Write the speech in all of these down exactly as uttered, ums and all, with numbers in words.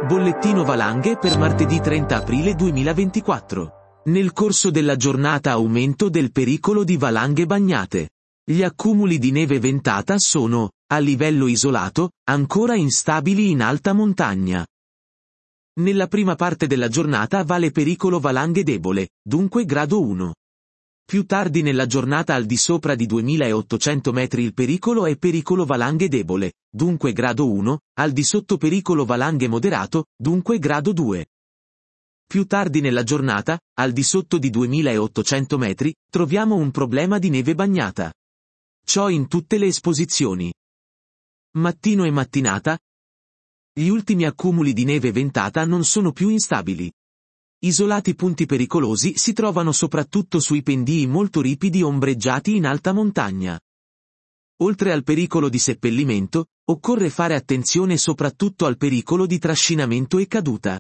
Bollettino valanghe per martedì trenta aprile duemilaventiquattro. Nel corso della giornata aumento del pericolo di valanghe bagnate. Gli accumuli di neve ventata sono, a livello isolato, ancora instabili in alta montagna. Nella prima parte della giornata vale pericolo valanghe debole, dunque grado uno. Più tardi nella giornata al di sopra di duemilaottocento metri il pericolo è pericolo valanghe debole, dunque grado uno, al di sotto pericolo valanghe moderato, dunque grado due. Più tardi nella giornata, al di sotto di duemilaottocento metri, troviamo un problema di neve bagnata. Ciò in tutte le esposizioni. Mattino e mattinata. Gli ultimi accumuli di neve ventata non sono più instabili. Isolati punti pericolosi si trovano soprattutto sui pendii molto ripidi ombreggiati in alta montagna. Oltre al pericolo di seppellimento, occorre fare attenzione soprattutto al pericolo di trascinamento e caduta.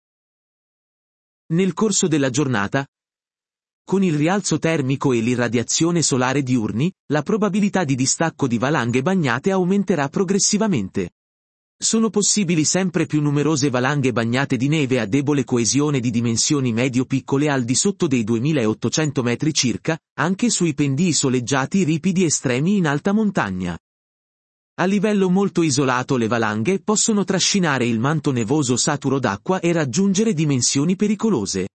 Nel corso della giornata, con il rialzo termico e l'irradiazione solare diurni, la probabilità di distacco di valanghe bagnate aumenterà progressivamente. Sono possibili sempre più numerose valanghe bagnate di neve a debole coesione di dimensioni medio-piccole al di sotto dei duemilaottocento metri circa, anche sui pendii soleggiati ripidi estremi in alta montagna. A livello molto isolato le valanghe possono trascinare il manto nevoso saturo d'acqua e raggiungere dimensioni pericolose.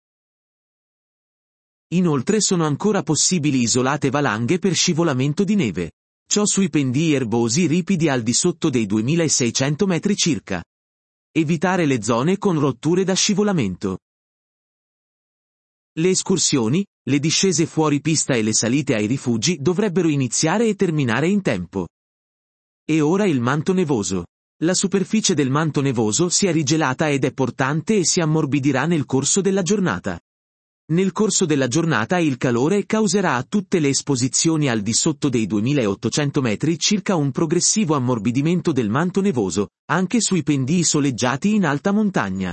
Inoltre sono ancora possibili isolate valanghe per scivolamento di neve. Ciò sui pendii erbosi ripidi al di sotto dei duemilaseicento metri circa. Evitare le zone con rotture da scivolamento. Le escursioni, le discese fuori pista e le salite ai rifugi dovrebbero iniziare e terminare in tempo. E ora il manto nevoso. La superficie del manto nevoso si è rigelata ed è portante e si ammorbidirà nel corso della giornata. Nel corso della giornata il calore causerà a tutte le esposizioni al di sotto dei duemilaottocento metri circa un progressivo ammorbidimento del manto nevoso, anche sui pendii soleggiati in alta montagna.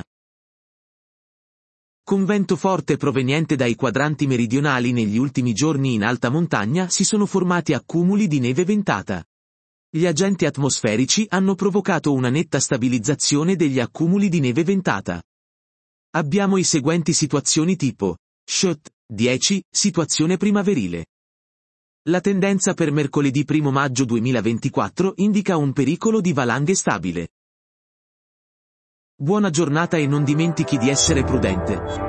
Con vento forte proveniente dai quadranti meridionali negli ultimi giorni in alta montagna si sono formati accumuli di neve ventata. Gli agenti atmosferici hanno provocato una netta stabilizzazione degli accumuli di neve ventata. Abbiamo i seguenti situazioni tipo. Shot, dieci, situazione primaverile. La tendenza per mercoledì primo maggio duemilaventiquattro indica un pericolo di valanghe stabile. Buona giornata e non dimentichi di essere prudente.